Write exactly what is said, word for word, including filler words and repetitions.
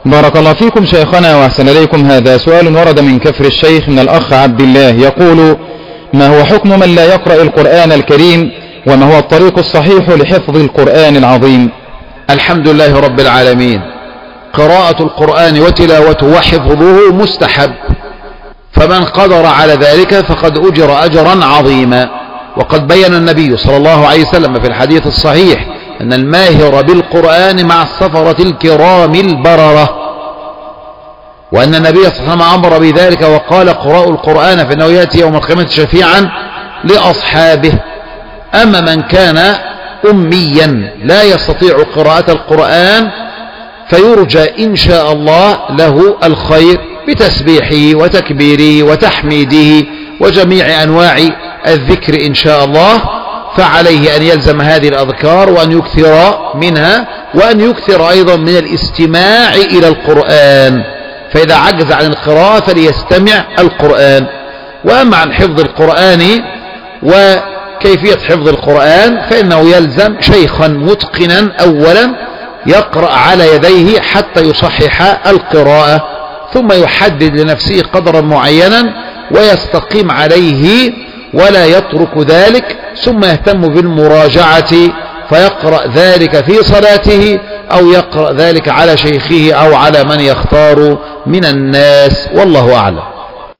بارك الله فيكم شيخنا وأحسن إليكم. هذا سؤال ورد من كفر الشيخ من الأخ عبد الله يقول: ما هو حكم من لا يقرأ القرآن الكريم، وما هو الطريق الصحيح لحفظ القرآن العظيم؟ الحمد لله رب العالمين. قراءة القرآن وتلاوته وحفظه مستحب، فمن قدر على ذلك فقد أجر أجرا عظيما. وقد بين النبي صلى الله عليه وسلم في الحديث الصحيح أن الماهر بالقرآن مع السفرة الكرام البررة، وأن النبي صلى الله عليه وسلم أمر بذلك وقال: قرأوا القرآن فإنه يأتي يوم القيامة شفيعا لأصحابه. أما من كان أميا لا يستطيع قراءة القرآن فيرجى إن شاء الله له الخير بتسبيحه وتكبيره وتحميده وجميع أنواع الذكر إن شاء الله، فعليه أن يلزم هذه الأذكار وأن يكثر منها، وأن يكثر أيضا من الاستماع إلى القرآن، فإذا عجز عن القراءة فليستمع القرآن. وأما عن حفظ القرآن وكيفية حفظ القرآن فإنه يلزم شيخا متقنا أولا يقرأ على يديه حتى يصحح القراءة، ثم يحدد لنفسه قدرا معينا ويستقيم عليه ولا يترك ذلك، ثم يهتم بالمراجعة فيقرأ ذلك في صلاته أو يقرأ ذلك على شيخه أو على من يختار من الناس، والله أعلم.